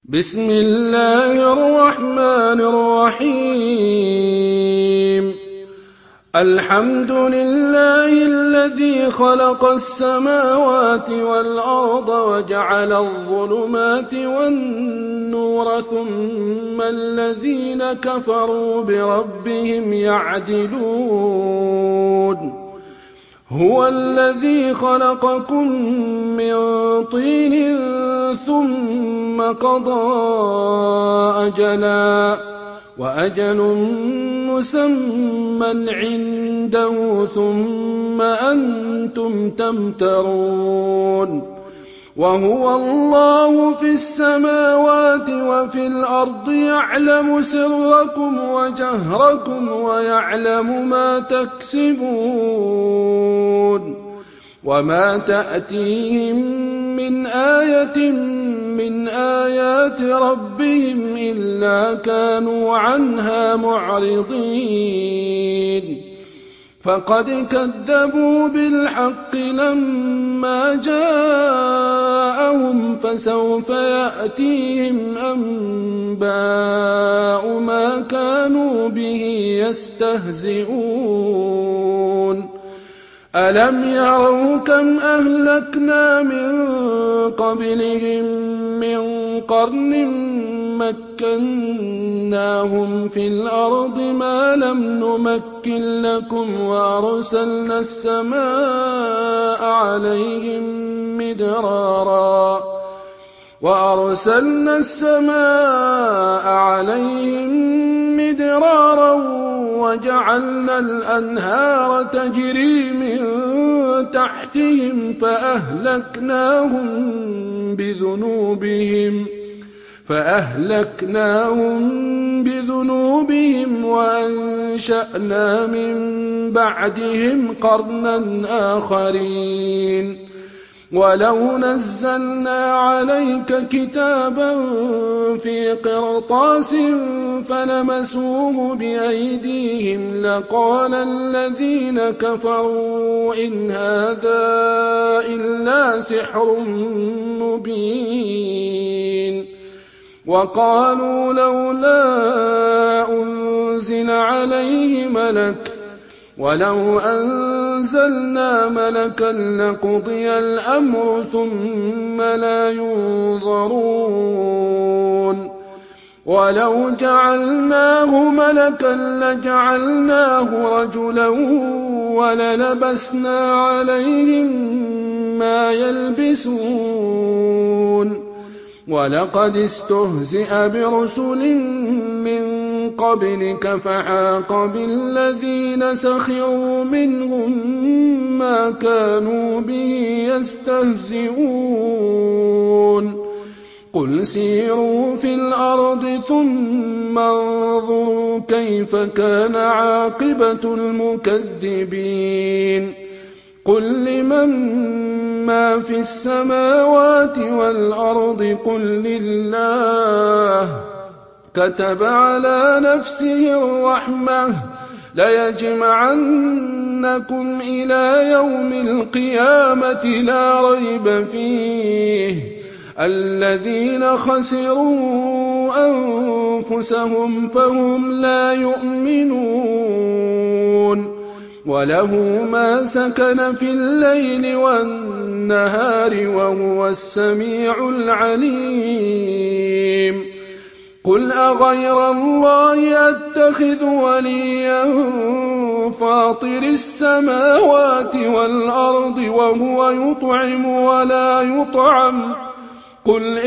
بسم الله الرحمن الرحيم. الحمد لله الذي خلق السماوات والأرض وجعل الظلمات والنور ثم الذين كفروا بربهم يعدلون. هو الذي خلقكم من طين ثم قضى أجلا وأجل مسمى عنده ثم أنتم تمترون. وهو الله في السماوات وفي الأرض يعلم سركم وجهركم ويعلم ما تكسبون. وما تأتيهم من آية من آيات ربهم إلا كانوا عنها معرضين. فقد كذبوا بالحق لما جاءهم فسوف يأتيهم أنباء ما كانوا به يستهزئون. ألم يروا كم أهلكنا من قبلهم من قرن مكناهم في الأرض ما لم نمكن لكم وأرسلنا السماء عليهم مدرارا وجعلنا الأنهار تجري من تحتهم فأهلكناهم بذنوبهم وأنشأنا من بعدهم قرنا آخرين. ولو نزلنا عليك كتابا في قرطاس فلمسوه بأيديهم لقال الذين كفروا إن هذا إلا سحر مبين. وقالوا لولا أنزل عليه ملك ولو أنزلنا ملكا لقضي الأمر ثم لا ينظرون. ولو جعلناه ملكا لجعلناه رجلا وللبسنا عليهم ما يلبسون. ولقد استهزئ برسل من قبلك فحاق بالذين سخروا منهم ما كانوا به يستهزئون. قل سيروا في الأرض ثم انظروا كيف كان عاقبة المكذبين. قل لمن ما في السماوات والأرض قل لله. كتب على نفسه الرحمة ليجمعنكم إلى يوم القيامة لا ريب فيه. الذين خسروا أنفسهم فهم لا يؤمنون. وله ما سكن في الليل والنهار وهو السميع العليم. قل أغير الله أتخذ وليا فاطر السماوات والأرض وهو يطعم ولا يطعم. قل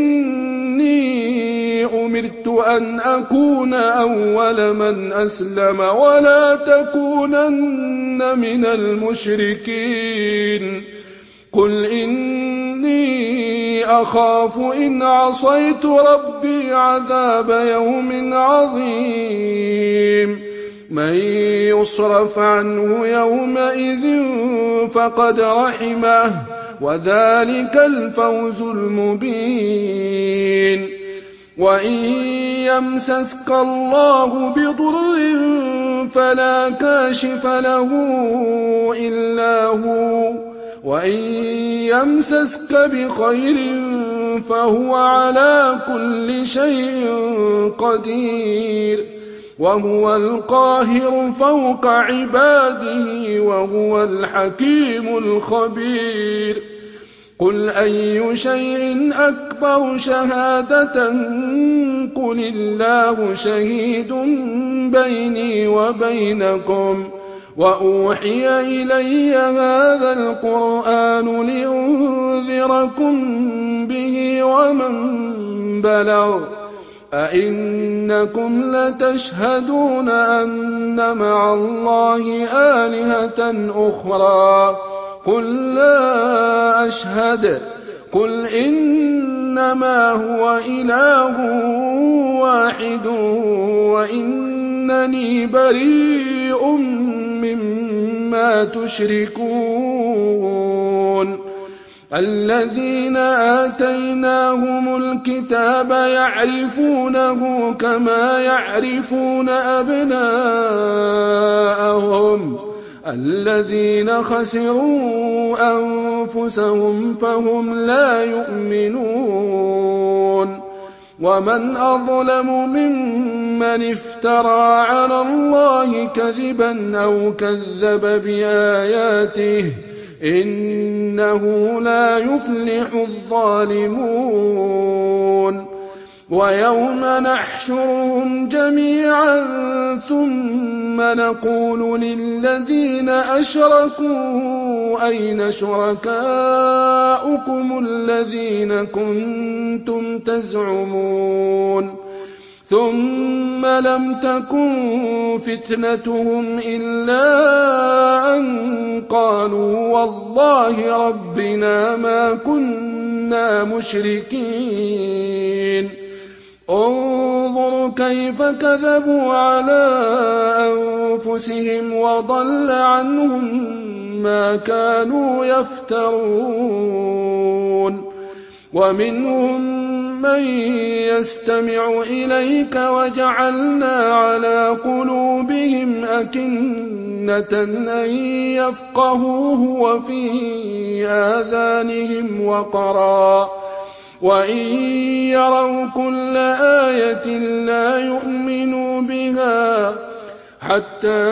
إني أمرت أن أكون أول من أسلم ولا تكونن من المشركين. قل إني أخاف إن عصيت ربي عذاب يوم عظيم. من يصرف عنه يومئذ فقد رحمه وذلك الفوز المبين. وإن يمسسك الله بضر فلا كاشف له إلا هو وإن يمسسك بخير فهو على كل شيء قدير وهو القاهر فوق عباده وهو الحكيم الخبير قل أي شيء أكبر شهادة قل الله شهيد بيني وبينكم وأوحي إلي هذا القرآن لأنذركم به ومن بلغ أئنكم لتشهدون أن مع الله آلهة أخرى قل لا أشهد قل إنما هو إله واحد وإنني بريء مما تشركون الذين آتيناهم الكتاب يعرفونه كما يعرفون أبناءهم الذين خسروا أنفسهم فهم لا يؤمنون ومن أظلم ممن افترى على الله كذبا أو كذب بآياته إنه لا يفلح الظالمون ويوم نحشرهم جميعا ثم نقول للذين أشركوا أين شركاؤكم الذين كنتم تزعمون ثم لم تكن فتنتهم إلا أن قالوا والله ربنا ما كنا مشركين انظر كيف كذبوا على أنفسهم وضل عنهم ما كانوا يفترون ومنهم من يستمع إليك وجعلنا على قلوبهم أكنة أن يفقهوه وفي آذانهم وقرا وإن يروا كل آية لا يؤمنوا بها حتى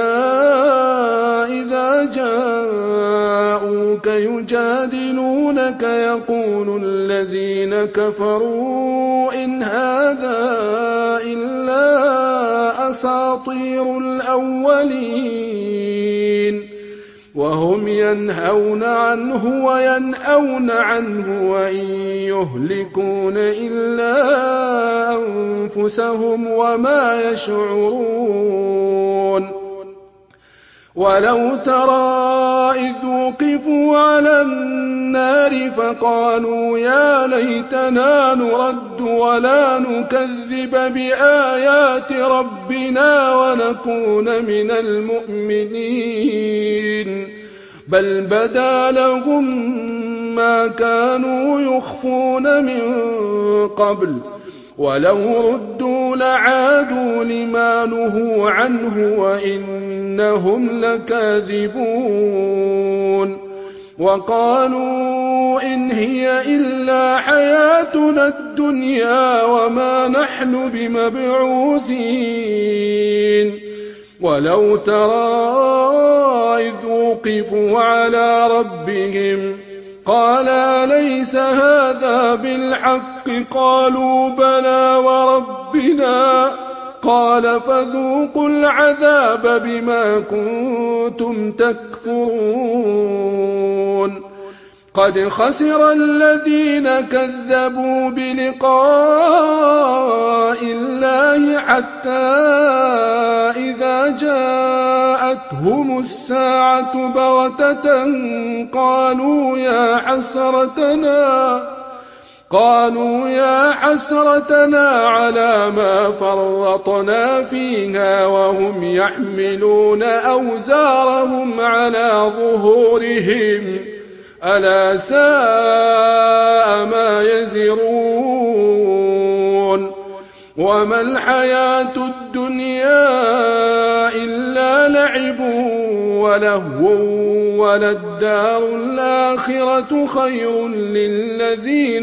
إذا جاءوك يجادلونك يقول الذين كفروا إن هذا إلا أساطير الأولين وهم ينهون عنه وينأون عنه وإن يهلكون إلا أنفسهم وما يشعرون ولو ترى إذ وقفوا على النار فقالوا يا ليتنا نرد ولا نكذب بآيات ربنا ونكون من المؤمنين بل بدا لهم ما كانوا يخفون من قبل ولو ردوا لعادوا لما نهوا عنه وإنهم لكاذبون وقالوا إن هي إلا حياتنا الدنيا وما نحن بمبعوثين ولو ترى إذ وقفوا على ربهم قال أليس هذا بالحق قالوا بلى وربنا قال فذوقوا العذاب بما كنتم تكفرون قد خسر الذين كذبوا بلقاء الله حتى إذا جاءتهم الساعة بغتة قالوا يا حسرتنا على ما فرطنا فيها وهم يحملون أوزارهم على ظهورهم ألا ساء ما يزرون وما الحياة الدنيا إلا لعب ولهو وللدار الآخرة خير للذين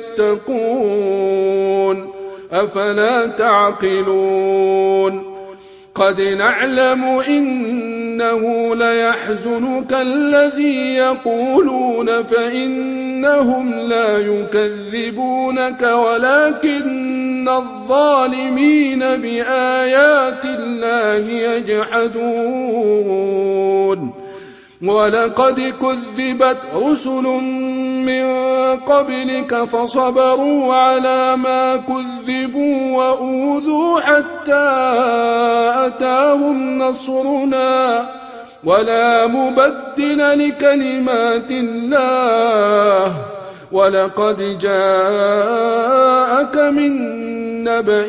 يتقون أفلا تعقلون قد نعلم إنه ليحزنك الذي يقولون فإنهم لا يكذبونك ولكن الظالمين بآيات الله يجحدون ولقد كذبت رسل من قبلك فصبروا على ما كذبوا وأوذوا حتى أتاهم نصرنا ولا مبدل لكلمات الله ولقد جاءك من نبأ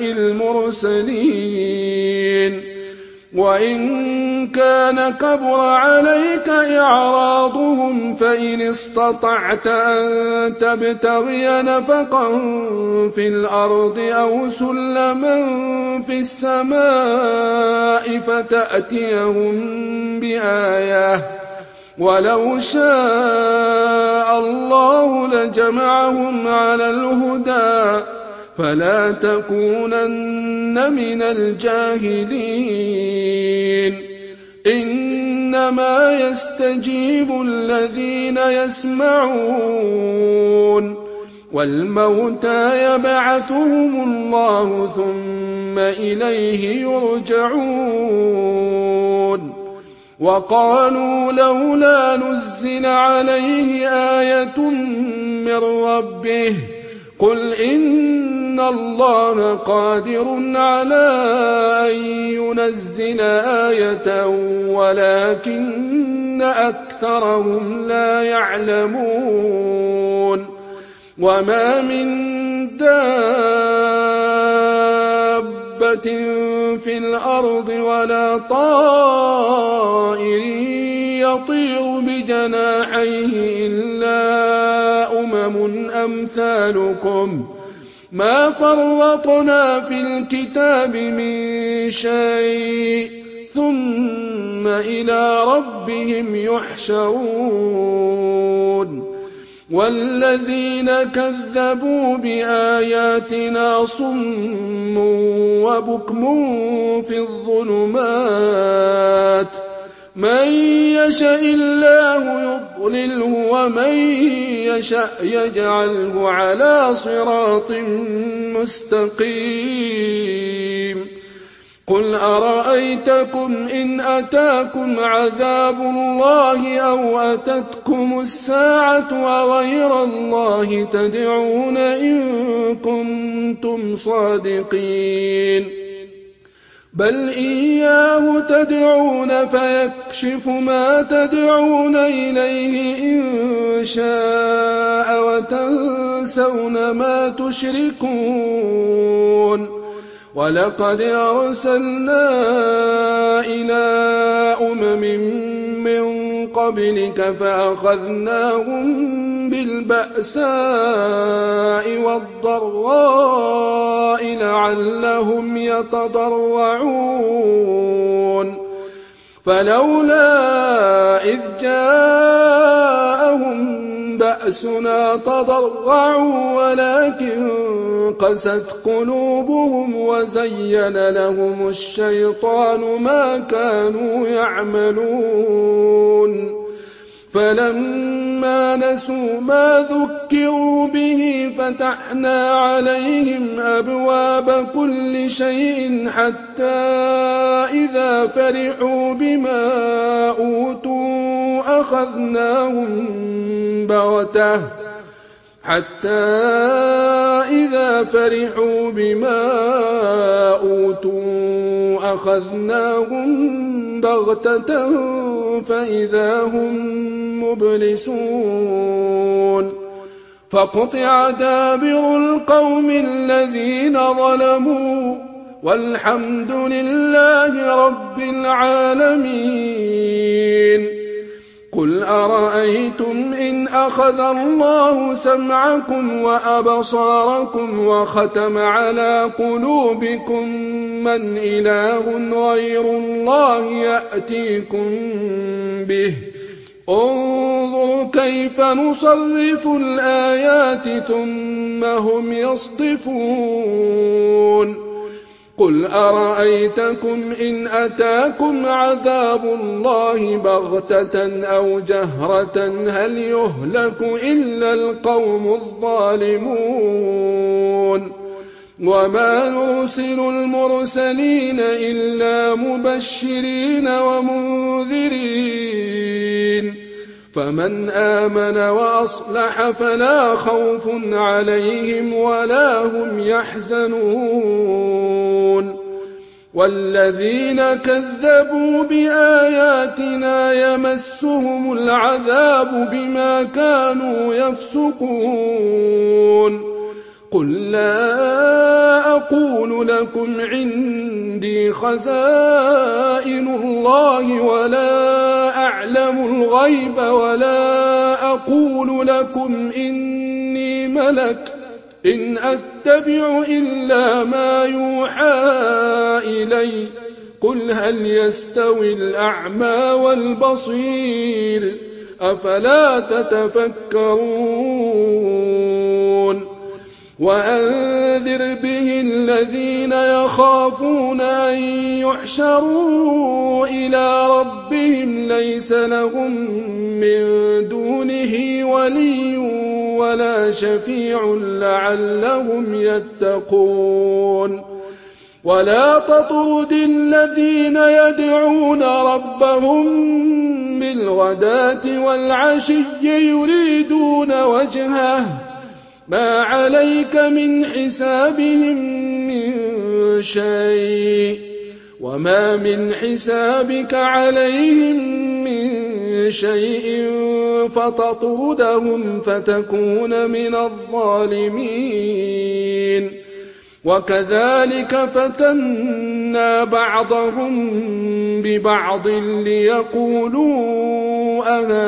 المرسلين وإن كان كبر عليك إعراضهم فإن استطعت أن تبتغي نفقا في الأرض أو سلما في السماء فتأتيهم بآية ولو شاء الله لجمعهم على الهدى فلا تكونن من الجاهلين إنما يستجيب الذين يسمعون والموتى يبعثهم الله ثم إليه يرجعون وقالوا لولا نزل عليه آية من ربه قل إن الله قادر على أن ينزل آية ولكن أكثرهم لا يعلمون وما من دابة في الأرض ولا طائر يطير بجناحيه إلا أمثالكم ما فرطنا في الكتاب من شيء ثم إلى ربهم يحشرون والذين كذبوا بآياتنا صم وبكم في الظلمات من يشاء الله يضلله ومن يشاء يجعله على صراط مستقيم قل أرأيتكم إن أتاكم عذاب الله أو أتتكم الساعة أغير الله تدعون إن كنتم صادقين بل إياه تدعون فيكشف ما تدعون إليه إن شاء وتنسون ما تشركون ولقد أرسلنا إلى من قبلك فأخذناهم بالبأساء والضراء لعلهم يتضرعون فلولا إذ جاءهم بأسنا تضرعوا ولكن قست قلوبهم وزين لهم الشيطان ما كانوا يعملون فلما نسوا ما ذكروا به فتحنا عليهم أبواب كل شيء حتى إذا فرحوا بما أوتوا أخذناهم بغتة فإذا هم مبلسون فقطع دابر القوم الذين ظلموا والحمد لله رب العالمين قُلْ أَرَأَيْتُمْ إِنْ أَخَذَ اللَّهُ سَمْعَكُمْ وَأَبْصَارَكُمْ وَخَتَمَ عَلَىٰ قُلُوبِكُم مَّنْ إِلَٰهٌ غَيْرُ اللَّهِ يَأْتِيكُم بِهِ ۗ انظُرْ كَيْفَ نُصَرِّفُ الْآيَاتِ ثُمَّ هُمْ يَصْدِفُونَ قُلْ أَرَأَيْتَكُمْ إِنْ أَتَاكُمْ عَذَابُ اللَّهِ بَغْتَةً أَوْ جَهْرَةً هَلْ يُهْلَكُ إِلَّا الْقَوْمُ الظَّالِمُونَ وَمَا نُرْسِلُ الْمُرْسَلِينَ إِلَّا مُبَشِّرِينَ وَمُنذِرِينَ فَمَنْ آمَنَ وَأَصْلَحَ فَلَا خَوْفٌ عَلَيْهِمْ وَلَا هُمْ يَحْزَنُونَ وَالَّذِينَ كَذَّبُوا بِآيَاتِنَا يَمَسُّهُمُ الْعَذَابُ بِمَا كَانُوا يَفْسُقُونَ قُل لَّا أَقُولُ لَكُمْ عِندِي خَزَائِنُ اللَّهِ وَلَا أَعْلَمُ الْغَيْبَ وَلَا أَقُولُ لَكُمْ إِنِّي مَلَكٌ إِنْ أَتَّبِعُ إِلَّا مَا يُوحَىٰ إِلَيَّ قُلْ هَلْ يَسْتَوِي الْأَعْمَىٰ وَالْبَصِيرُ أَفَلَا تَتَفَكَّرُونَ وَأَنذِرْ بِهِ الَّذِينَ يَخَافُونَ أَن يُحْشَرُوا إِلَىٰ رَبِّهِمْ لَيْسَ لَهُم مِّن دُونِهِ وَلِيٌّ وَلَا شَفِيعٌ لَّعَلَّهُمْ يَتَّقُونَ وَلَا تَطْرُدِ الَّذِينَ يَدْعُونَ رَبَّهُم بِالْغَدَاةِ وَالْعَشِيِّ يُرِيدُونَ وَجْهَهُ مَا عَلَيْكَ مِنْ حِسَابِهِم مِّن شَيْءٍ وَمَا مِنْ حِسَابِكَ عَلَيْهِم مِّن شَيْءٍ فَتَطْرُدَهُمْ فَتَكُونَ مِنَ الظَّالِمِينَ وَكَذَٰلِكَ فَتَنَّا بَعْضَهُم بِبَعْضٍ لِّيَقُولُوا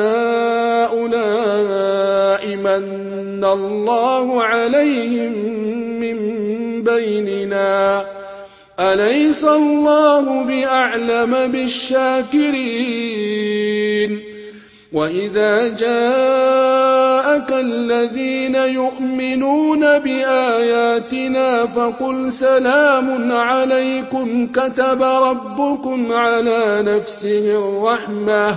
أَهَٰؤُلَاءِ مَنَّ اللَّهُ عَلَيْهِم مِّن بَيْنِنَا ۗ أَلَيْسَ اللَّهُ بِأَعْلَمَ بِالشَّاكِرِينَ وَإِذَا جَاءَكَ الَّذِينَ يُؤْمِنُونَ بِآيَاتِنَا فَقُلْ سَلَامٌ عَلَيْكُمْ كَتَبَ رَبُّكُمْ عَلَىٰ نَفْسِهِ الرَّحْمَةَ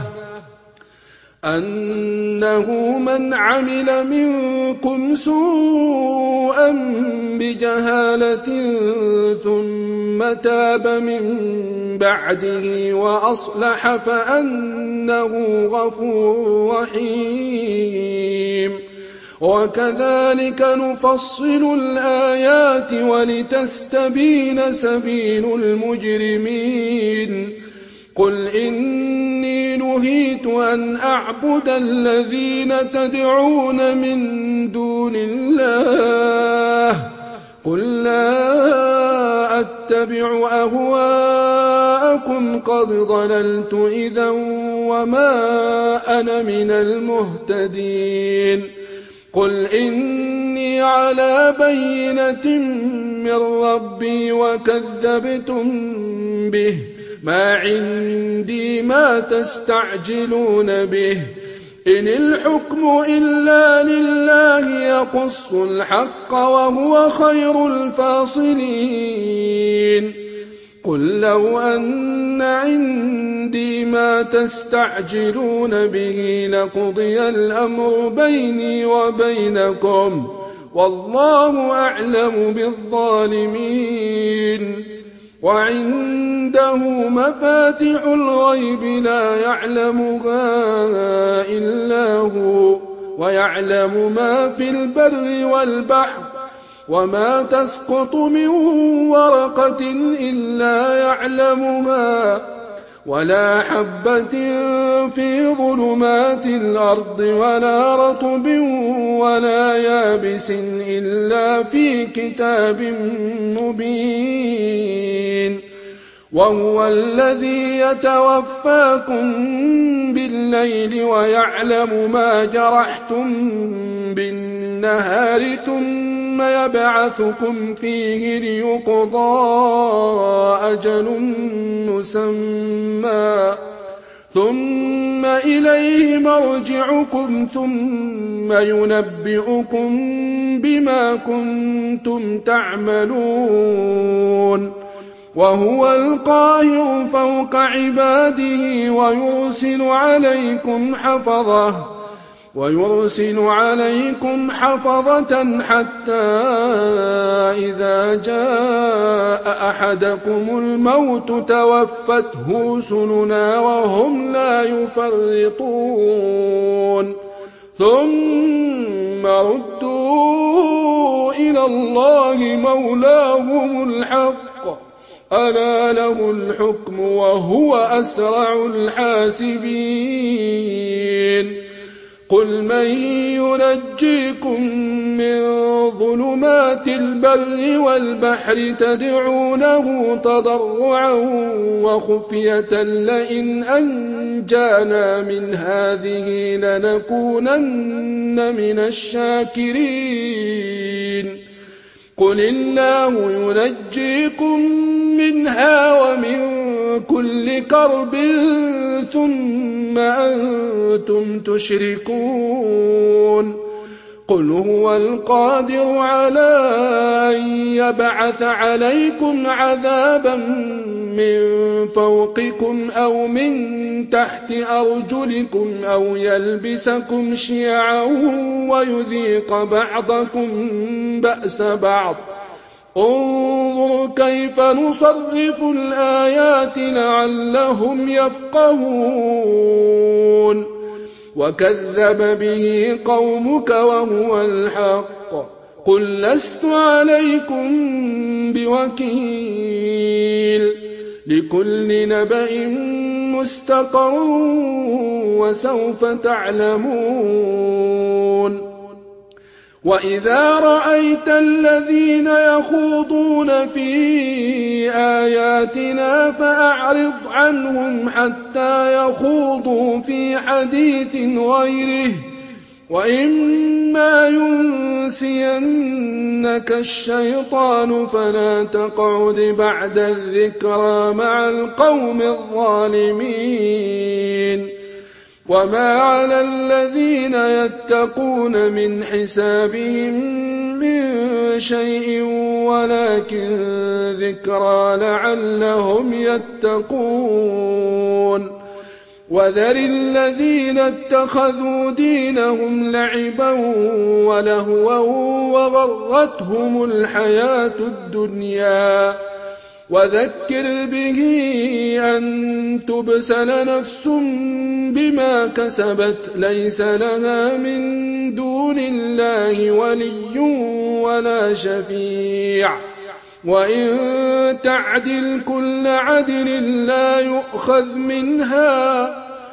أَنَّهُ مَنْ عَمِلَ مِنكُمْ سُوءًا بِجَهَالَةٍ ثُمَّ تَابَ مِن بَعْدِهِ وَأَصْلَحَ فَأَنَّهُ غَفُورٌ رَّحِيمٌ وَكَذَٰلِكَ نُفَصِّلُ الْآيَاتِ وَلِتَسْتَبِينَ سَبِيلُ الْمُجْرِمِينَ قُلْ إِنِّي نُهِيتُ أَنْ أَعْبُدَ الَّذِينَ تَدْعُونَ مِن دُونِ اللَّهِ قُل لَّا أَتَّبِعُ أَهْوَاءَكُمْ قَدْ ضَلَلْتُ إِذًا وَمَا أَنَا مِنَ الْمُهْتَدِينَ قُلْ إِنِّي عَلَىٰ بَيِّنَةٍ مِّن رَّبِّي وَكَذَّبْتُم بِهِ مَا عِندِي مَا تَسْتَعْجِلُونَ بِهِ إِنِ الْحُكْمُ إِلَّا لِلَّهِ يَقُصُّ الْحَقَّ وَهُوَ خَيْرُ الْفَاصِلِينَ قُل لَّوْ أَنَّ عِندِي مَا تَسْتَعْجِلُونَ بِهِ لَقُضِيَ الْأَمْرُ بَيْنِي وَبَيْنَكُمْ وَاللَّهُ أَعْلَمُ بِالظَّالِمِينَ وَعِندَهُ مَفَاتِحُ الْغَيْبِ لَا يَعْلَمُهَا إِلَّا هُوَ وَيَعْلَمُ مَا فِي الْبَرِّ وَالْبَحْرِ وَمَا تَسْقُطُ مِن وَرَقَةٍ إِلَّا يَعْلَمُهَا وَلَا حَبَّةٍ فِي ظُلُمَاتِ الْأَرْضِ وَلَا رَطْبٍ وَلَا يَابِسٍ إِلَّا فِي كِتَابٍ مُّبِينٍ وهو الذي يتوفاكم بالليل ويعلم ما جرحتم بالنهار ثم يبعثكم فيه ليقضى أجل مسمى ثم إليه مرجعكم ثم ينبئكم بما كنتم تعملون وهو القاهر فوق عباده ويرسل عليكم حفظة حتى إذا جاء أحدكم الموت توفته رسلنا وهم لا يفرطون ثم ردوا إلى الله مولاهم الحق ألا له الحكم وهو أسرع الحاسبين قل من ينجيكم من ظلمات البر والبحر تدعونه تضرعا وخفية لئن أنجانا من هذه لنكونن من الشاكرين قل الله ينجيكم منها ومن كل كرب ثم أنتم تشركون قل هو القادر على أن يبعث عليكم عذابا من فوقكم أو من تحت أرجلكم أو يلبسكم شيعا ويذيق بعضكم بأس بعض انظر كيف نصرف الآيات لعلهم يفقهون وكذب به قومك وهو الحق قل لست عليكم بوكيل لكل نبأ مستقر وسوف تعلمون وإذا رأيت الذين يخوضون في آياتنا فأعرض عنهم حتى يخوضوا في حديث غيره وإما ينسينك الشيطان فلا تقعد بعد الذكرى مع القوم الظالمين وما على الذين يتقون من حسابهم من شيء ولكن ذكرى لعلهم يتقون وذر الذين اتخذوا دينهم لعبا ولهوا وغرتهم الحياة الدنيا وذكر به أن تبسل نفس بما كسبت ليس لها من دون الله ولي ولا شفيع وإن تعدل كل عدل لا يؤخذ منها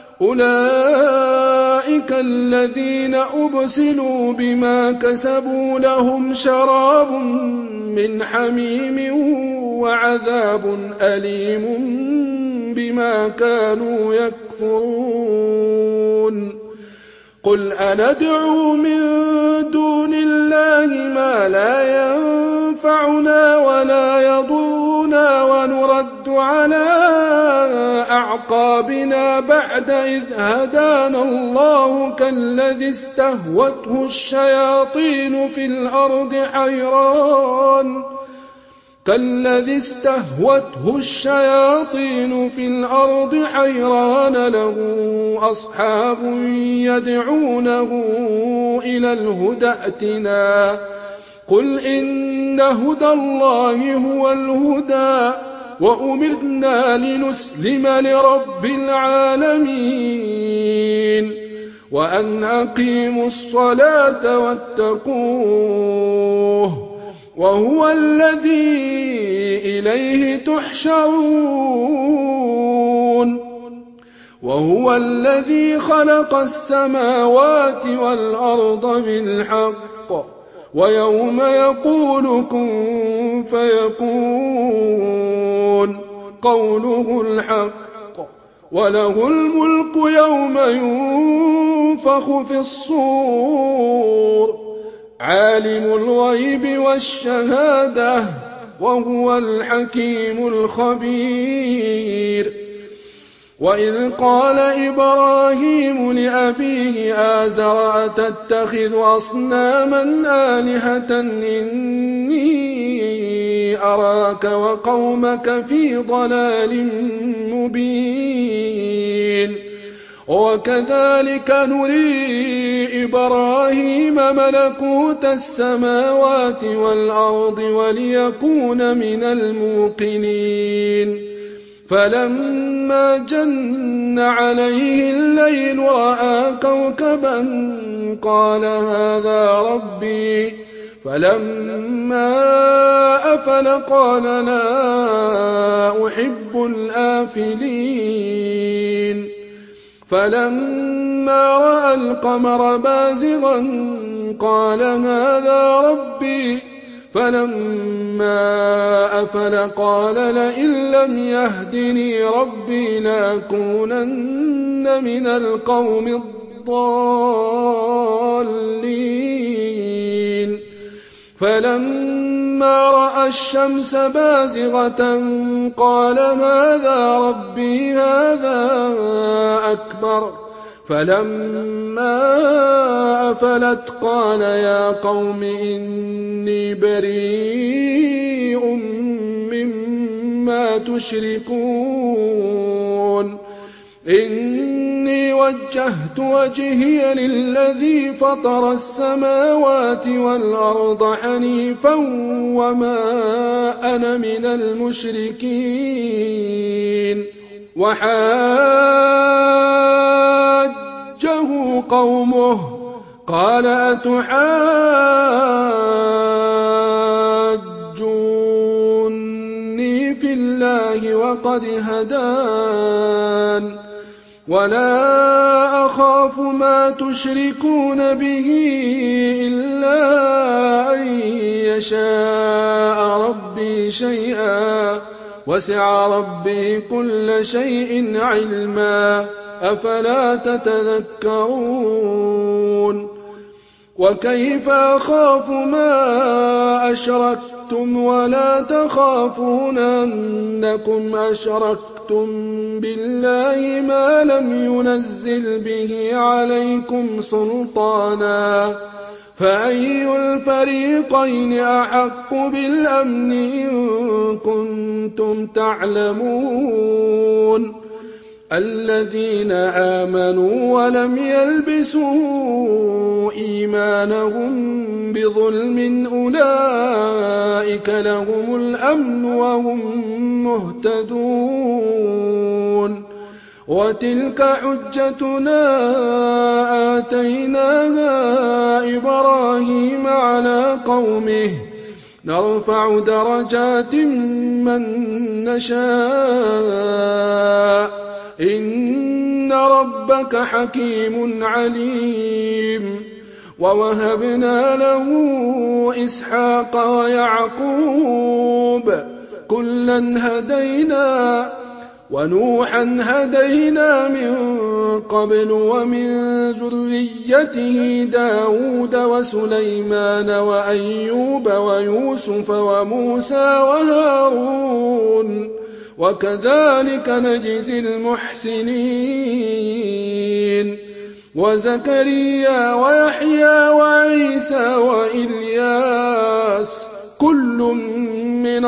أولئك الذين أبسلوا بما كسبوا لهم شراب من حميم وعذاب أليم بما كانوا يكفرون قل أندعو من دون الله ما لا ينفعنا ولا يضرنا ونرد على أعقابنا بعد إذ هدانا الله كالذي استهوته الشياطين في الأرض حيران له أصحاب يدعونه إلى الهدى ائتنا قل إن هدى الله هو الهدى وأمرنا لنسلم لرب العالمين وأن أقيموا الصلاة واتقوه وهو الذي إليه تحشرون وهو الذي خلق السماوات والأرض بالحق ويوم يقول كن فيكون قوله الحق وله الملك يوم ينفخ في الصور عالم الغيب والشهادة وهو الحكيم الخبير. وإذ قال إبراهيم لأبيه آزر أتتخذ أصناما آلهة إني أراك وقومك في ضلال مبين. وكذلك نري إبراهيم ملكوت السماوات والأرض وليكون من الموقنين. فلما جن عليه الليل رأى كوكبا قال هذا ربي فلما أفل قال لا أحب الآفلين. فلما رأى القمر بازغا قال هذا ربي فلما أفل قال لئن لم يهدني ربي لأكونن من القوم الضالين. فلما رأى الشمس بازغة قال هذا ربي هذا أكبر فلما أفلت قال يا قوم إني بريء مما تشركون إني وجهت وجهي للذي فطر السماوات والأرض حنيفا وما أنا من المشركين. وحاجه قومه قال أتحاجوني في الله وقد هدان ولا أخاف ما تشركون به إلا أن يشاء ربي شيئا وسع ربي كل شيء علما أفلا تتذكرون. وكيف أخاف ما أشركتم ولا تخافون أنكم أشركتم بالله ما لم ينزل به عليكم سلطانا فأي الفريقين أحق بالأمن إن كنتم تعلمون. الذين آمنوا ولم يلبسوا إيمانهم بظلم أولئك لهم الأمن وهم مهتدون. وتلك حجتنا آتيناها إبراهيم على قومه نرفع درجات من نشاء إن ربك حكيم عليم. ووهبنا له إسحاق ويعقوب كلا هدينا ونوحا هدينا من قبل ومن ذريته داود وسليمان وأيوب ويوسف وموسى وهارون وكذلك نجزي المحسنين. وزكريا ويحيى وعيسى وإلياس كل من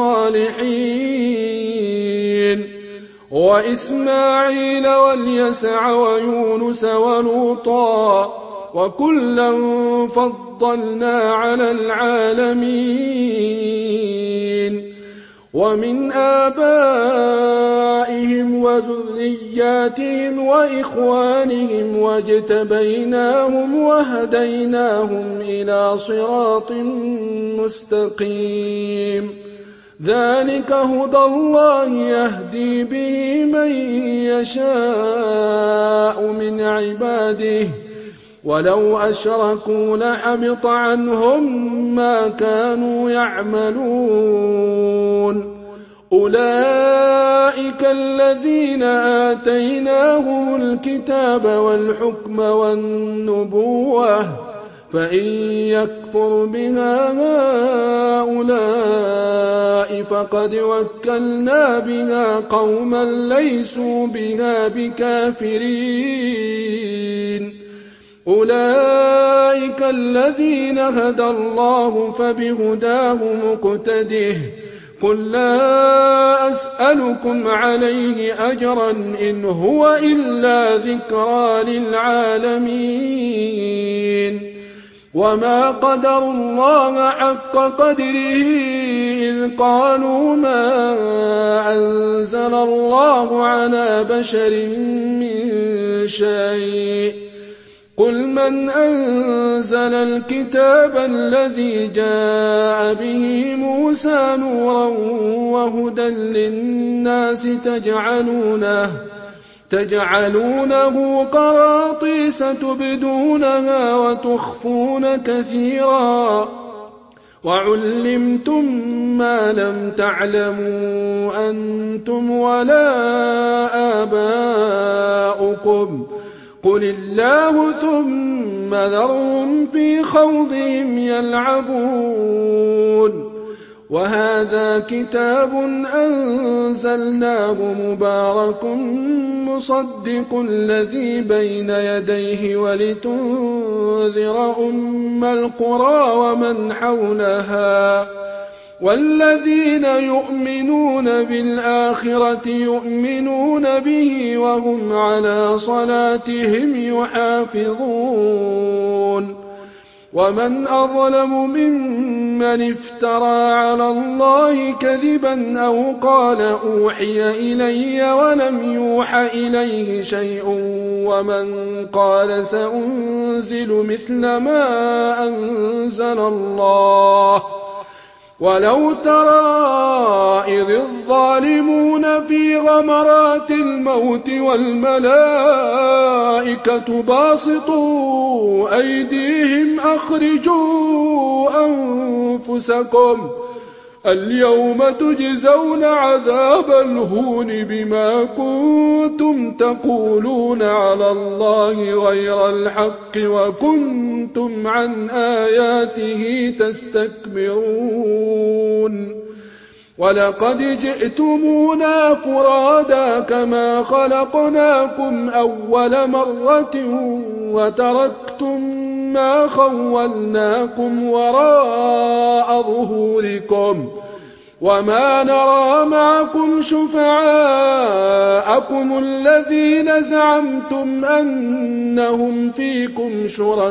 الصالحين وإسماعيل واليسع ويونس ولوطا وكلا فضلنا على العالمين. ومن آبائهم وذرياتهم وإخوانهم واجتبيناهم وهديناهم إلى صراط مستقيم. ذلك هدى الله يهدي به من يشاء من عباده ولو أشركوا لحبط عنهم ما كانوا يعملون. أولئك أولئك الذين آتيناهم الكتاب والحكم والنبوة فإن يكفر بها هؤلاء فقد وكلنا بها قوما ليسوا بها بكافرين أولئك الذين هدى الله فبهداه مقتده قل لا أسألكم عليه أجرا إن هو إلا ذكرى للعالمين وما قدروا الله حق قدره إذ قالوا ما أنزل الله على بشر من شيء قل من أنزل الكتاب الذي جاء به موسى نورا وهدى للناس تجعلونه قراطيس تبدونها وتخفون كثيرا وعلمتم ما لم تعلموا أنتم ولا آباؤكم قل الله ثم ذرهم في خوضهم يلعبون وهذا كتاب أنزلناه مبارك مصدق الذي بين يديه ولتنذر أم القرى ومن حولها والذين يؤمنون بالآخرة يؤمنون به وهم على صلاتهم يحافظون ومن أظلم ممن افترى على الله كذبا أو قال أوحي إلي ولم يوح إليه شيء ومن قال سأنزل مثل ما أنزل الله ولو ترى إذ الظالمون في غمرات الموت والملائكة باسطوا أيديهم أخرجوا أنفسكم اليوم تجزون عذاب الهون بما كنتم تقولون على الله غير الحق وكنتم عن آياته تستكبرون ولقد جئتمونا فرادا كما خلقناكم أول مرة وتركتم ما خولناكم وراء ظهوركم وما نرى معكم شفعاءكم الذين زعمتم أنهم فيكم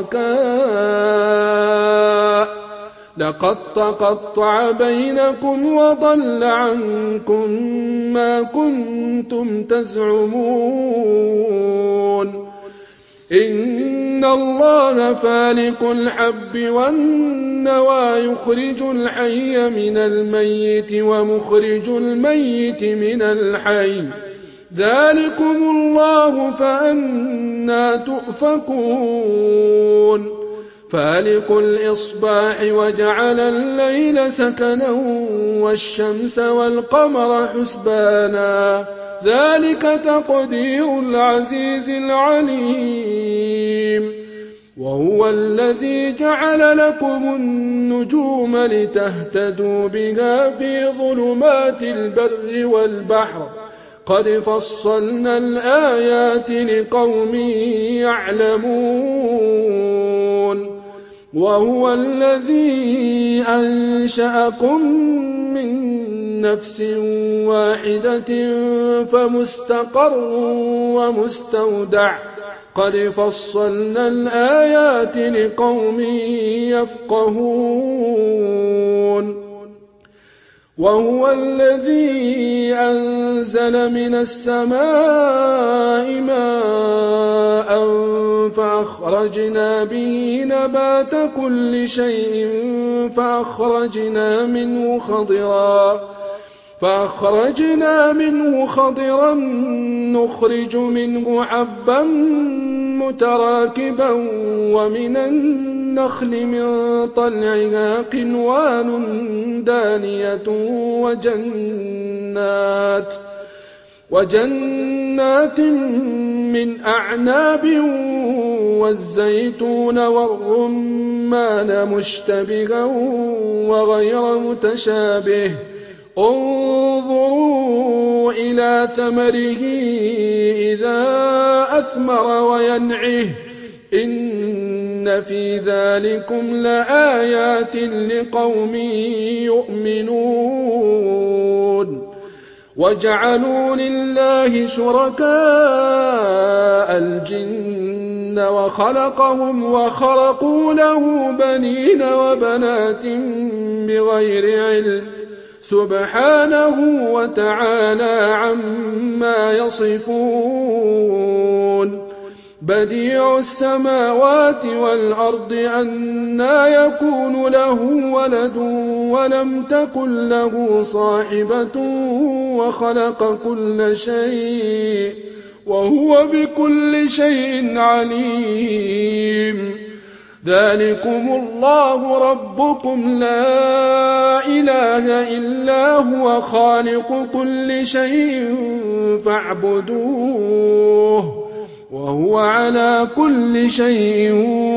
شركاء لقد تقطع بينكم وضل عنكم ما كنتم تزعمون إن الله فالق الحب والنوى يخرج الحي من الميت ومخرج الميت من الحي ذلكم الله فأنى تؤفكون فالق الإصباح وجعل الليل سكنا والشمس والقمر حسبانا ذلك تقدير العزيز العليم وهو الذي جعل لكم النجوم لتهتدوا بها في ظلمات البر والبحر قد فصلنا الآيات لقوم يعلمون وهو الذي أنشأكم من نفس واحدة فمستقر ومستودع قد فصلنا الآيات لقوم يفقهون وهو الذي أنزل من السماء ماء فأخرجنا به نبات كل شيء فأخرجنا منه خضرا نخرج منه حبا متراكبا ومن النخل من طلعها قنوان دانية وجنات من أعناب والزيتون والرمان مشتبها وغير متشابه انظروا إلى ثمره إذا أثمر وينعه إن في ذلكم لآيات لقوم يؤمنون وجعلوا لله شركاء الجن وخلقهم وخرقوا له بنين وبنات بغير علم سبحانه وتعالى عما يصفون بديع السماوات والأرض أنى يكون له ولد ولم تكن له صاحبة وخلق كل شيء وهو بكل شيء عليم ذلكم الله ربكم لا إله إلا هو خالق كل شيء فاعبدوه وهو على كل شيء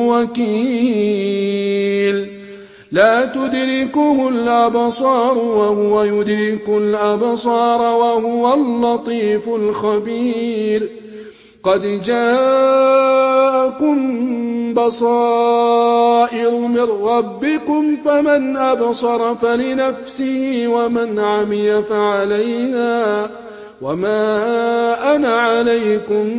وكيل لا تدركه الأبصار وهو يدرك الأبصار وهو اللطيف الخبير قد جاءكم بصائر من ربكم فمن أبصر فلنفسه ومن عمي فعليها وما أنا عليكم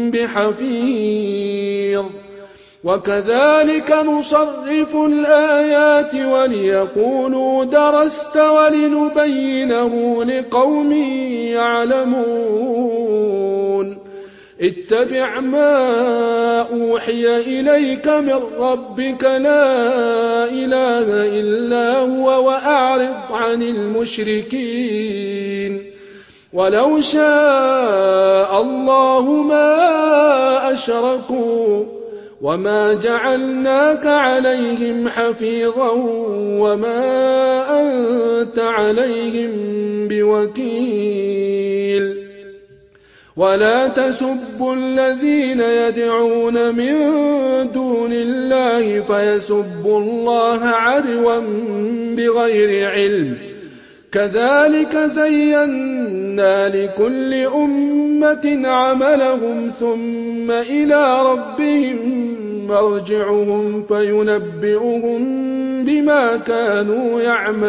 بحفيظ وكذلك نصرف الآيات وليقولوا درست ولنبينه لقوم يعلمون اتبع ما أوحي إليك من ربك لا إله إلا هو وأعرض عن المشركين ولو شاء الله ما أشركوا وما جعلناك عليهم حفيظا وما أنت عليهم بوكيل ولا تسبوا الذين يدعون من دون الله فيسبوا الله عدوا بغير علم كذلك زينا لكل أمة عملهم ثم إلى ربهم مرجعهم فينبئهم بما كانوا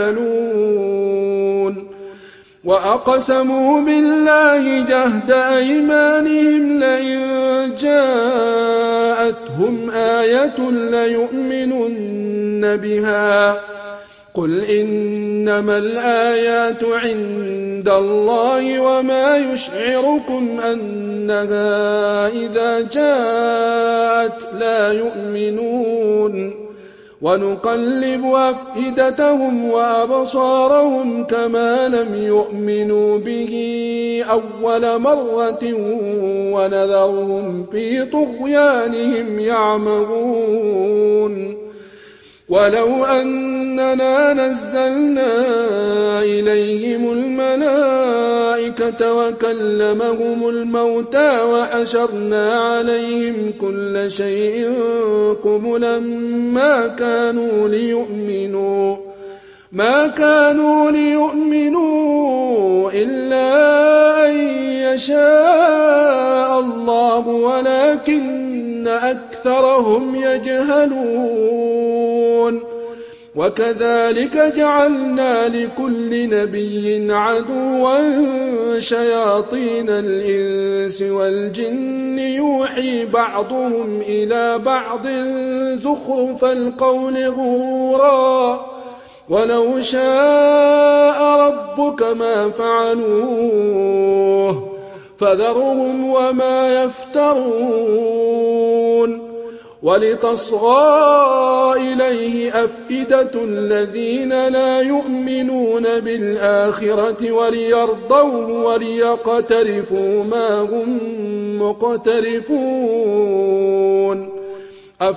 يعملون وأقسموا بالله جهد أيمانهم لئن جاءتهم آية ليؤمنن بها قل إنما الآيات عند الله وما يشعركم أنها إذا جاءت لا يؤمنون ونقلب أفئدتهم وأبصارهم كما لم يؤمنوا به أول مرة ونذرهم في طغيانهم يعمهون ولو أننا نزلنا إليهم الملائكة وكلمهم الموتى وحشرنا عليهم كل شيء قبلا ما كانوا ليؤمنوا إلا أن يشاء الله ولكن أكثرهم يجهلون وكذلك جعلنا لكل نبي عدوا شياطين الإنس والجن يوحي بعضهم إلى بعض زخرف القول غرورا ولو شاء ربك ما فعلوه فذرهم وما يفترون ولتصغى إليه أفئدة الذين لا يؤمنون بالآخرة وليرضوه وليقترفوا ما هم مقترفون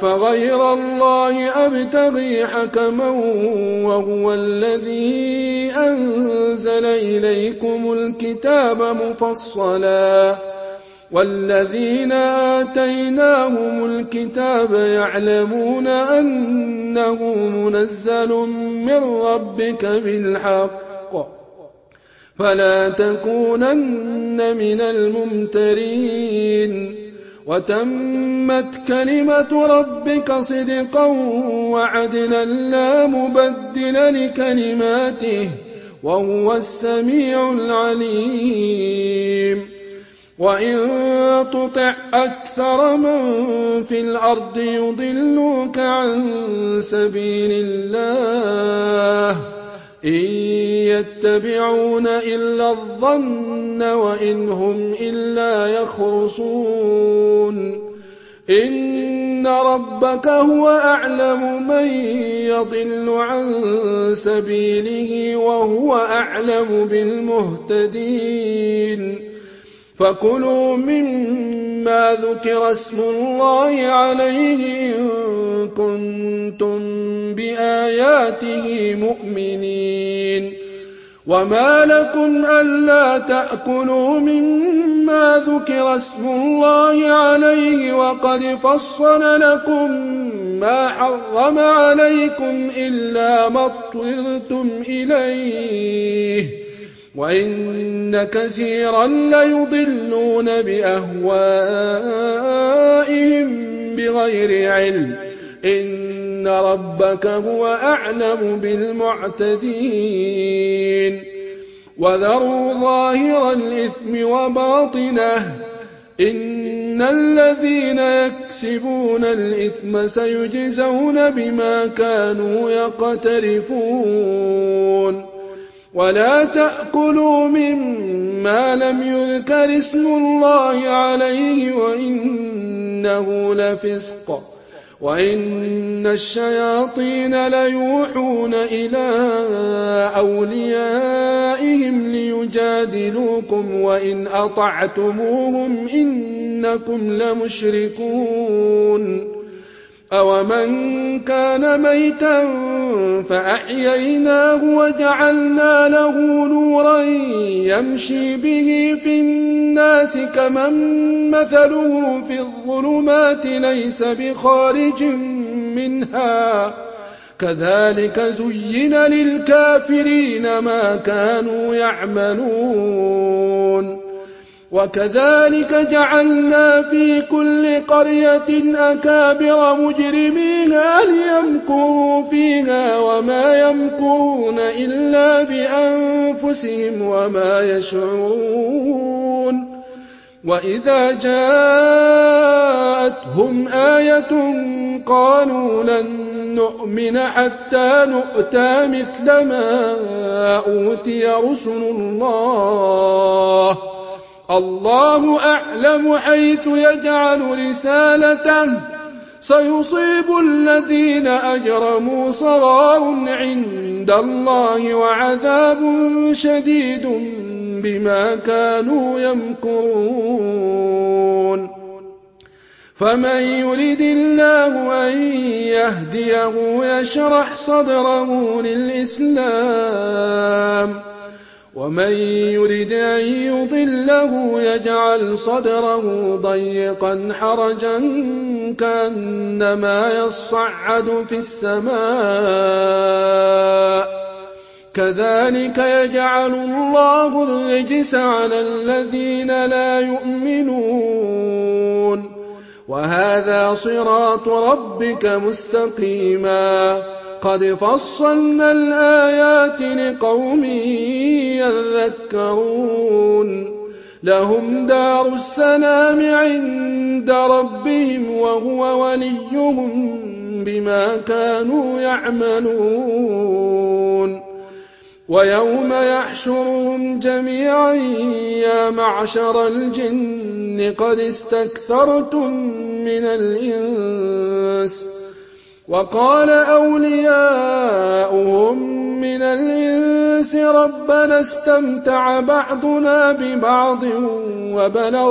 أفغير الله أبتغي حكما وهو الذي أنزل إليكم الكتاب مفصلا والذين آتيناهم الكتاب يعلمون أنه منزل من ربك بالحق فلا تكونن من الممترين وتمت كلمة ربك صدقا وعدلا لا مبدل لكلماته وهو السميع العليم وإن تطع أكثر من في الأرض يضلوك عن سبيل الله إن يتبعون إلا الظن وإن هم إلا يخرصون إن ربك هو أعلم من يضل عن سبيله وهو أعلم بالمهتدين فكلوا مما ذكر اسم الله عليه إن كنتم بآياته مؤمنين وما لكم ألا تأكلوا مما ذكر اسم الله عليه وقد فصل لكم ما حرم عليكم إلا ما اضطررتم إليه وإن كثيرا ليضلون بأهوائهم بغير علم إن ربك هو أعلم بالمعتدين وذروا ظاهر الإثم وباطنه إن الذين يكسبون الإثم سيجزون بما كانوا يقترفون ولا تأكلوا مما لم يذكر اسم الله عليه وإنه لفسق وإن الشياطين ليوحون إلى أوليائهم ليجادلوكم وإن أطعتموهم إنكم لمشركون أومن كان ميتا فأحييناه وجعلنا له نورا يمشي به في الناس كمن مثله في الظلمات ليس بخارج منها كذلك زين للكافرين ما كانوا يعملون وكذلك جعلنا في كل قرية أكابر مجرميها ليمكروا فيها وما يمكرون إلا بأنفسهم وما يشعرون وإذا جاءتهم آية قالوا لن نؤمن حتى نؤتى مثل ما أوتي رسل الله الله أعلم حيث يجعل رسالته سيصيب الذين أجرموا صغار عند الله وعذاب شديد بما كانوا يمكرون فمن يرد الله أن يهديه يشرح صدره للإسلام ومن يرد أن يضله يجعل صدره ضيقا حرجا كأنما يصعد في السماء كذلك يجعل الله الرجس على الذين لا يؤمنون وهذا صراط ربك مستقيما قد فصلنا الآيات لقوم يذكرون لهم دار السلام عند ربهم وهو وليهم بما كانوا يعملون ويوم يحشرهم جميعا يا معشر الجن قد استكثرتم من الإنس وقال أولياؤهم من الإنس ربنا استمتع بعضنا ببعض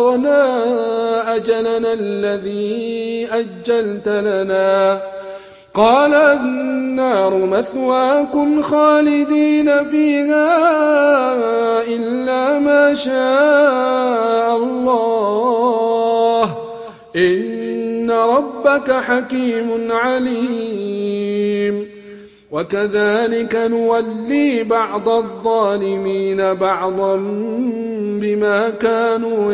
وبلغنا أجلنا الذي أجلت لنا قال النار مثواكم خالدين فيها إلا ما شاء الله إن ربك حكيم عليم. وكذلك نولي بعض الظالمين بعضا بما كانوا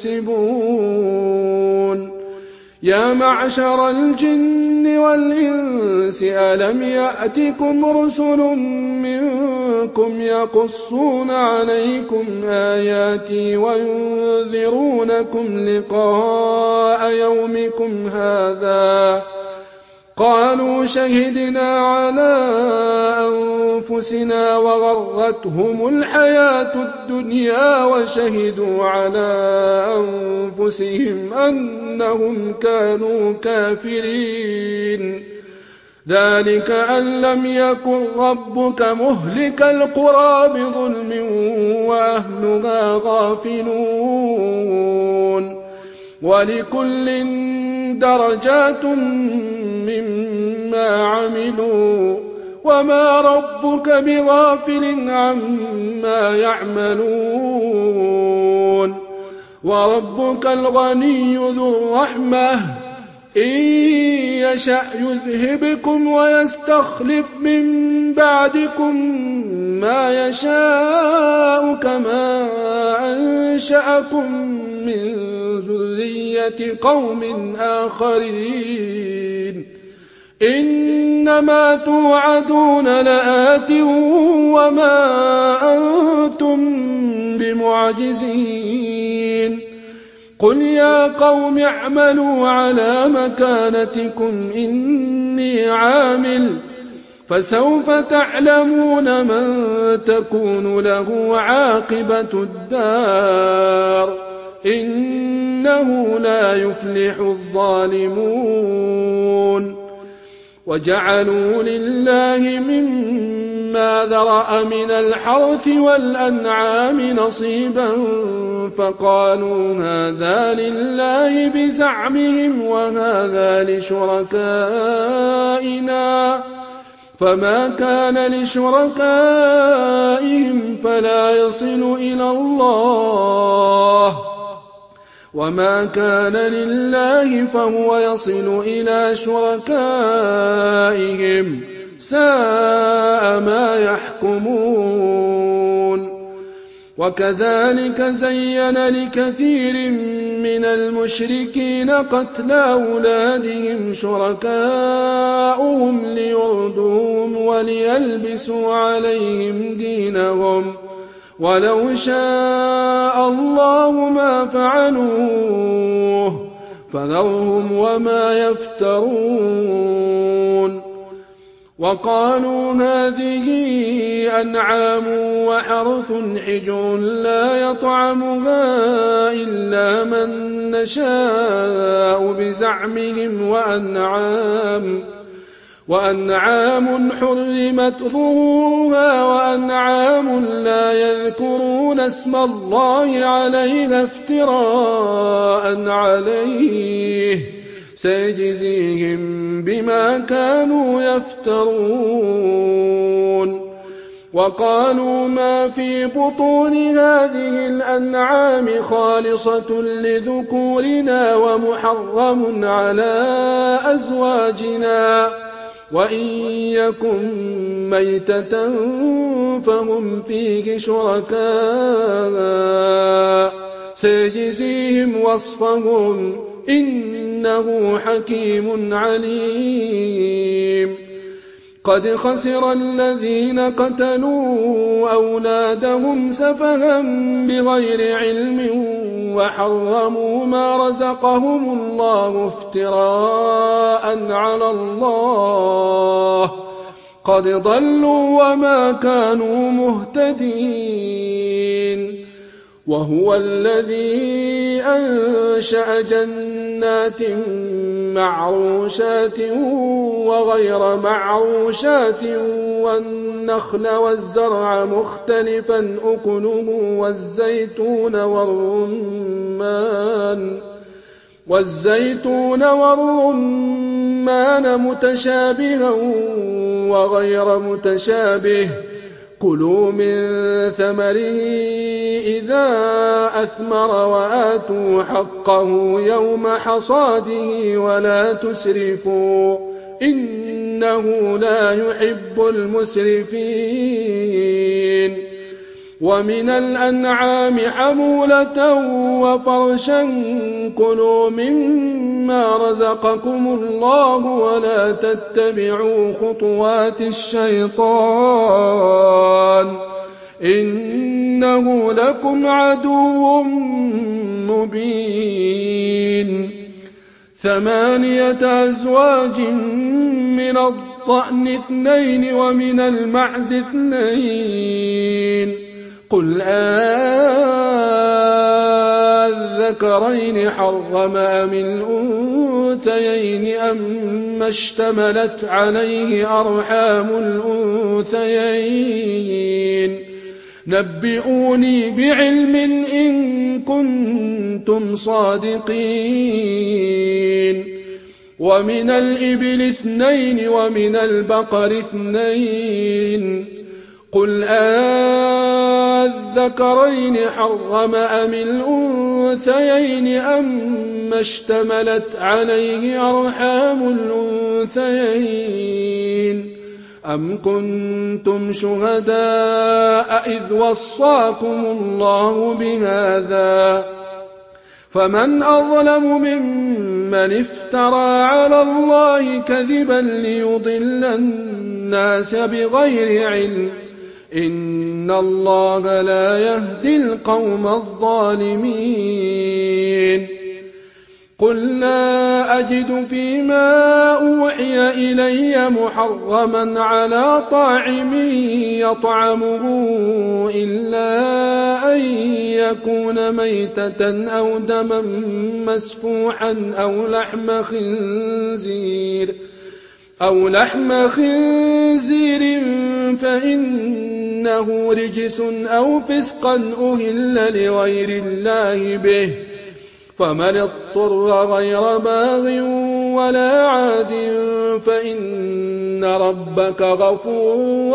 يكسبون. يا معشر الجن والإنس ألم يأتكم رسل منكم يقصون عليكم آياتي وينذرونكم لقاء يومكم هذا؟ قالوا شهدنا على أنفسنا وغرتهم الحياة الدنيا وشهدوا على أنفسهم أنهم كانوا كافرين. ذلك أن لم يكن ربك مهلك القرى بظلم وأهلها غافلون. ولكل درجات مما عملوا وما ربك بغافل عما يعملون. وربك الغني ذو الرحمة إن يشأ يذهبكم ويستخلف من بعدكم ما يشاء كما أنشأكم من ذرية قوم آخرين. إنما توعدون لآت وما أنتم بمعجزين. قل يا قوم اعملوا على مكانتكم إني عامل فسوف تعلمون من تكون له عاقبة الدار إنه لا يفلح الظالمون. وجعلوا لله مما ذرأ من الحرث والأنعام نصيبا فقالوا هذا لله بزعمهم وهذا لشركائنا فما كان لشركائهم فلا يصل إلى الله وما كان لله فهو يصل إلى شركائهم ساء ما يحكمون. وكذلك زين لكثير من المشركين قتل أولادهم شركاؤهم ليردوهم وليلبسوا عليهم دينهم ولو شاء الله ما فعلوه فذرهم وما يفترون. وقالوا هذه أنعام وحرث حجر لا يطعمها إلا من نشاء بزعمهم وأنعام حرمت ظهورها وأنعام لا يذكرون اسم الله عليها افتراء عليه سيجزيهم بما كانوا يفترون. وقالوا ما في بطون هذه الأنعام خالصة لذكورنا ومحرم على أزواجنا وإن يكن ميتة فهم فيه شركاء سيجزيهم وصفهم إنه حكيم عليم. قد خسر الذين قتلوا أولادهم سفها بغير علم وحرموا ما رزقهم الله افتراء على الله قد ضلوا وما كانوا مهتدين. وهو الذي أنشأ جنات معروشات وغير معروشات والنخل والزرع مختلفا أكله والزيتون والرمان والرمان متشابها وغير متشابه كلوا من ثمره إذا أثمر وآتوا حقه يوم حصاده ولا تسرفوا إنه لا يحب المسرفين ومن الأنعام حمولة وفرشا كلوا مما رزقكم الله ولا تتبعوا خطوات الشيطان إنه لكم عدو مبين 8 أزواج من الضأن 2 ومن المعز 2 قل أذكرين حرم أم الأنثيين أما اشتملت عليه أرحام الأنثيين نبئوني بعلم إن كنتم صادقين ومن الإبل 2 ومن البقر 2 قل أذكرين حرم أم الأنثيين أما اشتملت عليه أرحام الأنثيين أم كنتم شهداء إذ وصاكم الله بهذا فمن أظلم ممن افترى على الله كذبا ليضل الناس بغير علم إن الله لا يهدي القوم الظالمين قل لا أجد فيما أوحي إلي محرما على طاعم يطعمه إلا أن يكون ميتة أو دما مسفوحا أو لحم خنزير فإنه رجس أو فسقا أهل لغير الله به فمن اضطر غير باغ ولا عاد فإن ربك غفور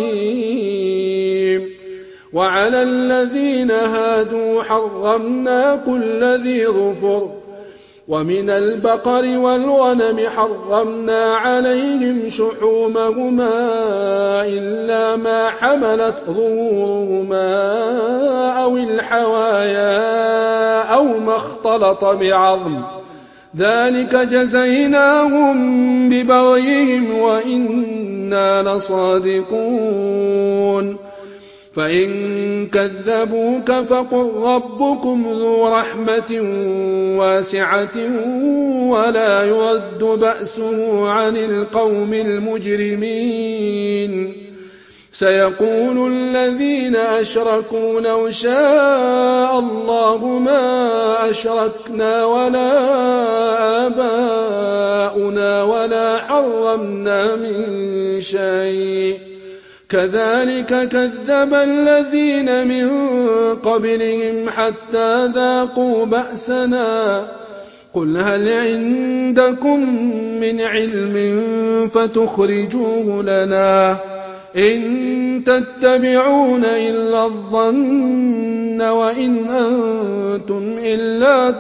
رحيم وعلى الذين هادوا حرمنا كل ذي ظفر ومن البقر والغنم حرمنا عليهم شحومهما إلا ما حملت ظهورهما أو الحوايا أو ما اختلط بعظم ذلك جزيناهم ببغيهم وإنا لصادقون فإن كذبوك فقل ربكم ذو رحمة واسعة ولا يرد بأسه عن القوم المجرمين سيقول الذين أشركوا لو شاء الله ما أشركنا ولا آباؤنا ولا حرمنا من شيء كذلك كذب الذين من قبلهم حتى ذاقوا بأسنا قل هل عندكم من علم فتخرجوه لنا إن تتبعون إلا الظن وإن أنتم إلا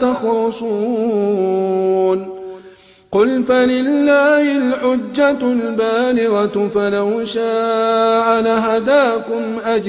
تخرصون قل فلله الحجة البالغة فلو شاء لهداكم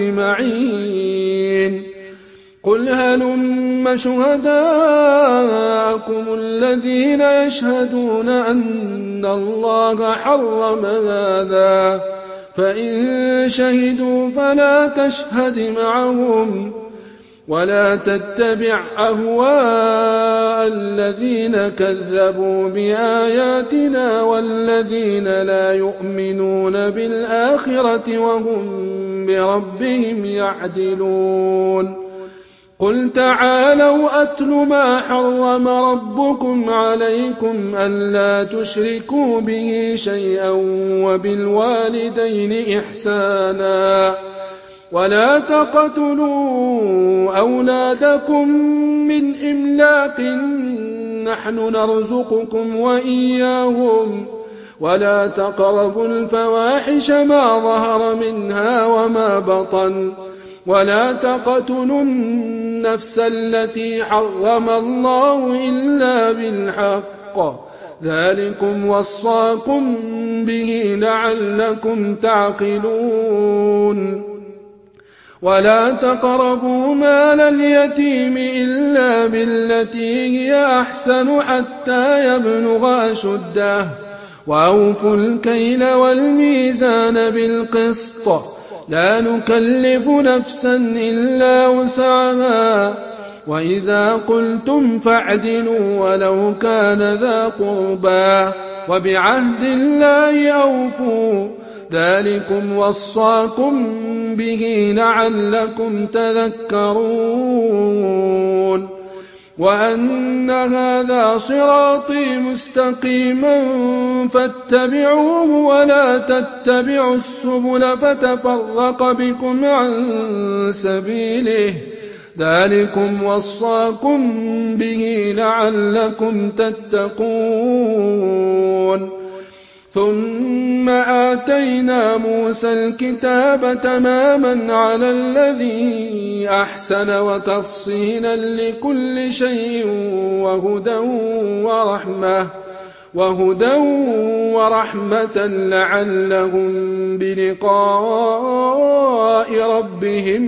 أجمعين قل هلم شهداءكم الذين يشهدون أن الله حرم هذا فإن شهدوا فلا تشهد معهم ولا تتبع أهواء الذين كذبوا بآياتنا والذين لا يؤمنون بالآخرة وهم بربهم يعدلون قل تعالوا أتل ما حرم ربكم عليكم ألا تشركوا به شيئا وبالوالدين إحسانا ولا تقتلوا أولادكم من إملاق نحن نرزقكم وإياهم ولا تقربوا الفواحش ما ظهر منها وما بطن ولا تقتلوا النفس التي حرم الله إلا بالحق ذلكم وصاكم به لعلكم تعقلون ولا تقربوا مال اليتيم إلا بالتي هي أحسن حتى يبلغ أشده وأوفوا الكيل والميزان بالقسط لا نكلف نفسا إلا وسعها وإذا قلتم فاعدلوا ولو كان ذا قربى وبعهد الله أوفوا ذلكم وصاكم به لعلكم تذكرون وأن هذا صراطي مستقيما فاتبعوه ولا تتبعوا السبل فتفرق بكم عن سبيله ذلكم وصاكم به لعلكم تتقون ثم آتينا موسى الكتاب تماما على الذي أحسن وتفصيلا لكل شيء وهدى ورحمة لعلهم بلقاء ربهم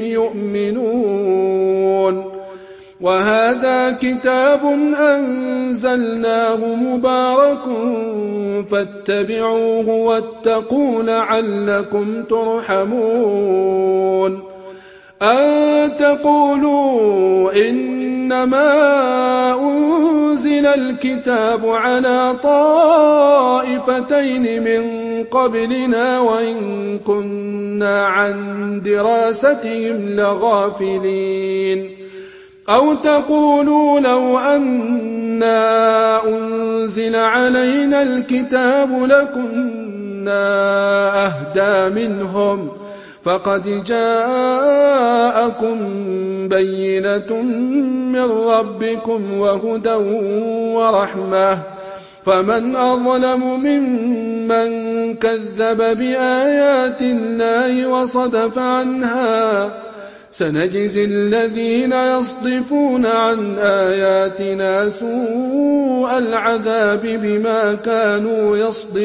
يؤمنون وهذا كتاب أنزلناه مبارك فاتبعوه واتقوا لعلكم ترحمون أن تقولوا إنما أنزل الكتاب على طائفتين من قبلنا وإن كنا عن دراستهم لغافلين أو تقولوا لو أنا أنزل علينا الكتاب لكنا أهدى منهم فقد جاءكم بينة من ربكم وهدى ورحمة فمن أظلم ممن كذب بآيات الله وصدف عنها سنجزي الذين يصدفون عن آياتنا سوء العذاب بما كانوا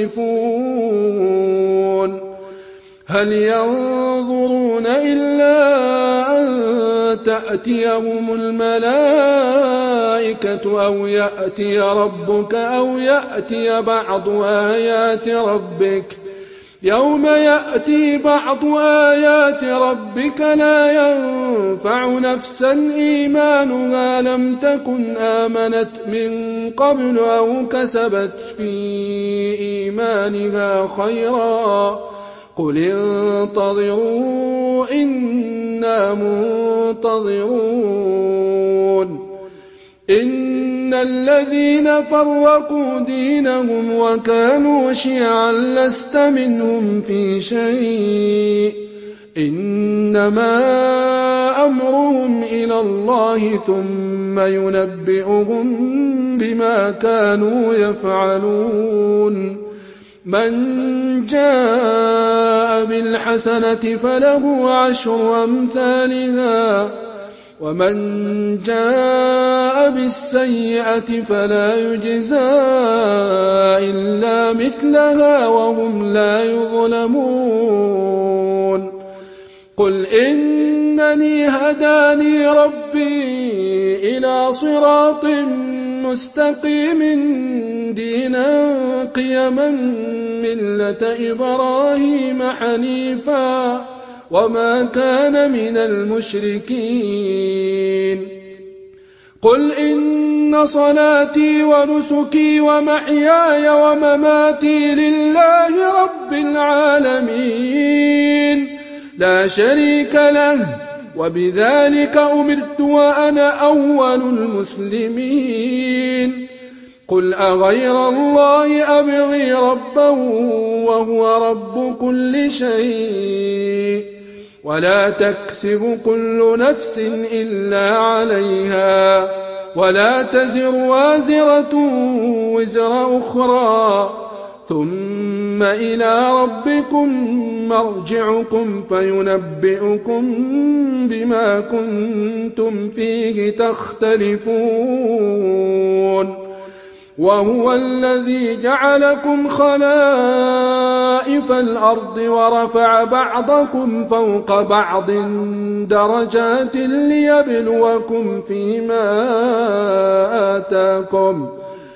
يصدفون هل ينظرون إلا أن تأتيهم الملائكة أو يأتي ربك أو يأتي بعض آيات ربك يوم يأتي بعض آيات ربك لا ينفع نفسا إيمانها لم تكن آمنت من قبل أو كسبت في إيمانها خيرا قل انتظروا إنا منتظرون إن الذين فرقوا دينهم وكانوا شيعا لست منهم في شيء إنما أمرهم إلى الله ثم ينبئهم بما كانوا يفعلون من جاء بالحسنة فله 10 أمثالها ومن جاء بالسيئة فلا يجزى إلا مثلها وهم لا يظلمون قل إنني هداني ربي إلى صراط مستقيم دينا قيما ملة إبراهيم حنيفا وما كان من المشركين قل إن صلاتي ونسكي ومحياي ومماتي لله رب العالمين لا شريك له وبذلك أمرت وأنا أول المسلمين قل أغير الله أبغي ربا وهو رب كل شيء ولا تكسب كل نفس إلا عليها ولا تزر وازرة وزر أخرى ثم إلى ربكم مرجعكم فينبئكم بما كنتم فيه تختلفون وهو الذي جعلكم خلائف الأرض ورفع بعضكم فوق بعض درجات ليبلوكم فيما آتاكم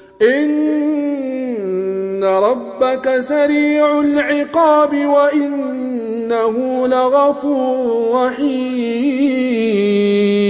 إن ربك سريع العقاب وإنه لغفور رحيم